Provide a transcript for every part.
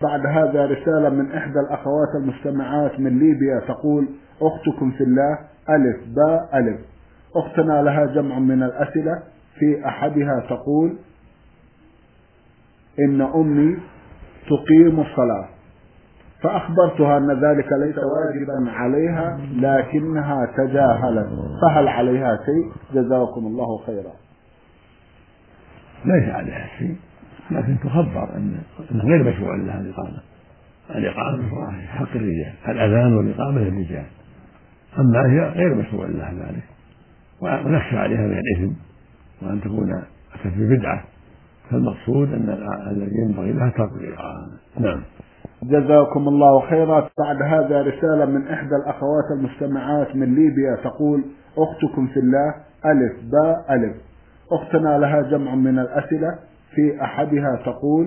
بعد هذا رسالة من إحدى الأخوات المستمعات من ليبيا تقول: أختكم في الله ألف باء ألف. أختنا لها جمع من الأسئلة، في أحدها تقول: إن أمي تقيم الصلاة، فأخبرتها أن ذلك ليس واجبا عليها لكنها تجاهلت، فهل عليها شيء؟ جزاكم الله خيرا. ليس عليها شيء، لكن تخبر أن غير مشروع لها الإقامة في حق الرجال، الأذان والإقامة للرجال، أما هي غير مشروع لها ذلك، ونخشى عليها من الإثم وأن تكون أتت ببدعة، فالمقصود أن الذي ينبغي لها ترك الإقامة. نعم. جزاكم الله خيرا. بعد هذا رسالة من إحدى الأخوات المستمعات من ليبيا تقول: أختكم في الله ألف باء ألف. أختنا لها جمع من الأسئلة، في أحدها تقول: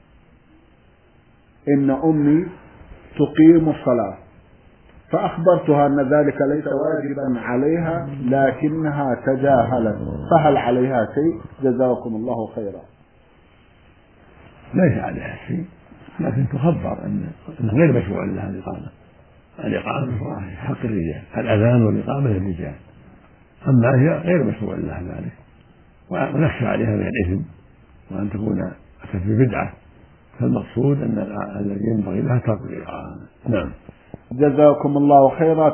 إن أمي تقيم الصلاة، فأخبرتها أن ذلك ليس واجبا عليها لكنها تجاهلت، فهل عليها شيء؟ جزاكم الله خيرا. ليس عليها شيء، لكن تخبر أن غير مشروع لها الإقامة في حق الرجال، الأذان والإقامة للرجال، أما هي غير مشروع لها ذلك، ونخشى عليها من الإثم وأن تكون أتت ببدعة، فالمقصود أن الذي ينبغي لها ترك الإقامة. نعم. جزاكم الله خيرا.